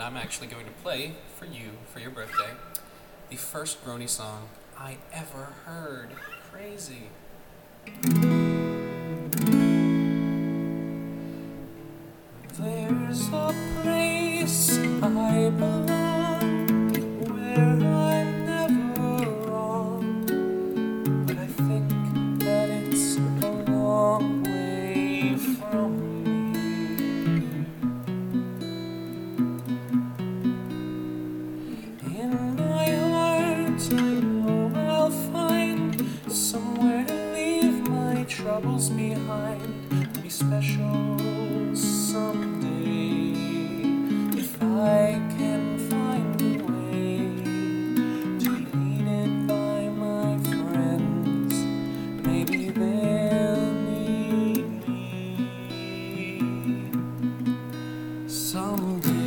and I'm actually going to play for you, for your birthday, the first Brony song I ever heard. Crazy. There's a place I belong where I'm never wrong, but I think that it's a long way from here. In my heart I know I'll find somewhere to leave my troubles behind, to be special someday, if I can find a way to be needed by my friends. Maybe they'll need me someday.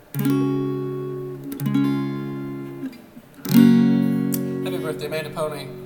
Happy birthday, Amanda Pony.